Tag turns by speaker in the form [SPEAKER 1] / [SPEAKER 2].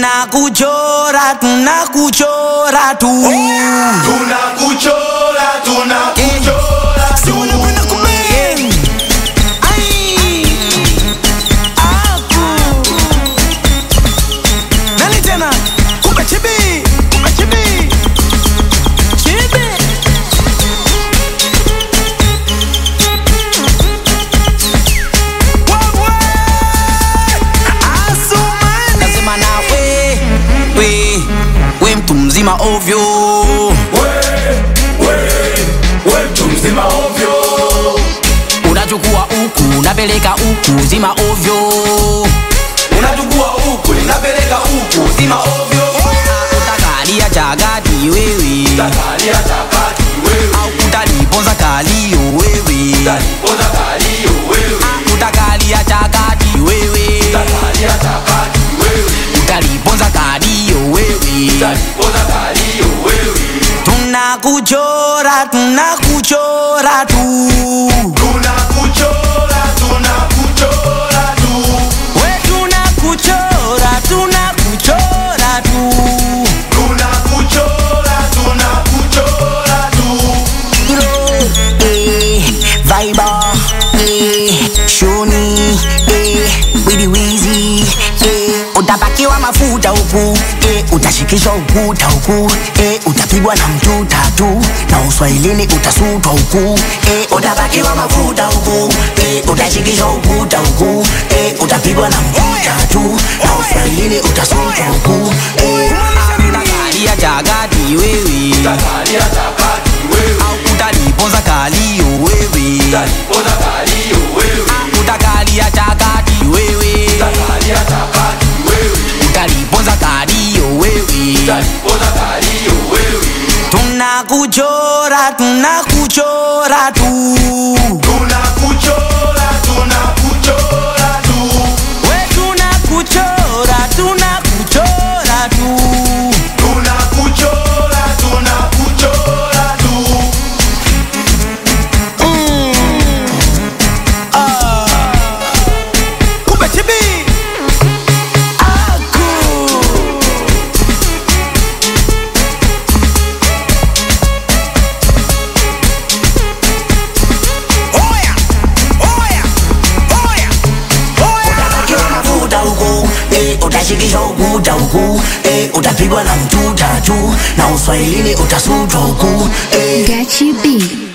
[SPEAKER 1] Tunakuchora tu.
[SPEAKER 2] Tunakuchora tu.
[SPEAKER 1] Si wanapenda kumbe. Ai. Aku. Nani tena? Kumbe chibi. Chibi. Wewe. Asumani.
[SPEAKER 2] Nasema na we mtu mzima ovyo.
[SPEAKER 3] We mtu mzima ovyo.
[SPEAKER 2] Unachukua huku unapeleka huku zima ovyo.
[SPEAKER 3] Unachukua huku unapeleka huku zima ovyo.
[SPEAKER 2] Utakalia chakati wewe.
[SPEAKER 3] Utakalia chakati wewe.
[SPEAKER 2] Au utaliponza kalio wewe.
[SPEAKER 3] Utaliponza kalio wewe.
[SPEAKER 2] Utakalia chakati wewe.
[SPEAKER 3] Utakalia chakati wewe.
[SPEAKER 2] Utaliponza kalio wewe.
[SPEAKER 3] Utaliponza kalio wewe.
[SPEAKER 2] Tunakuchora tu.
[SPEAKER 3] Tunakuchora tu.
[SPEAKER 2] We tunakuchora tu. Viber, Shoni, Widi Wizi, utapakiwa mafuta huku, utashikishwa ukuta huku, utapigwa na mtuta tu, na uswahilini utasutwa huku, utapakiwa mafuta huku, utashikishwa ukuta huku, utapigwa na mtuta tu, na uswahilini utasutwa huku. Utakalia chakati wewe.
[SPEAKER 3] Utakalia chakati wewe.
[SPEAKER 2] Au utaliponza kalio wewe.
[SPEAKER 3] Utaliponza kalio wewe.
[SPEAKER 2] Utakalia chakati wewe.
[SPEAKER 3] Utakalia chakati wewe.
[SPEAKER 2] Utaliponza kalio wewe.
[SPEAKER 3] Utaliponza kalio wewe.
[SPEAKER 2] Tunakuchora tu.
[SPEAKER 3] Tunakuchora tu.
[SPEAKER 2] We tunakuchora tu.
[SPEAKER 3] Tunakuchora tu.
[SPEAKER 1] Kumbe chibi. Aku. Oya.
[SPEAKER 2] Utapakiwa mafuta huku, utashikishwa ukuta huku, utapigwa na mtuta tu, na uswahilini utasutwa huku.
[SPEAKER 4] Gachi B.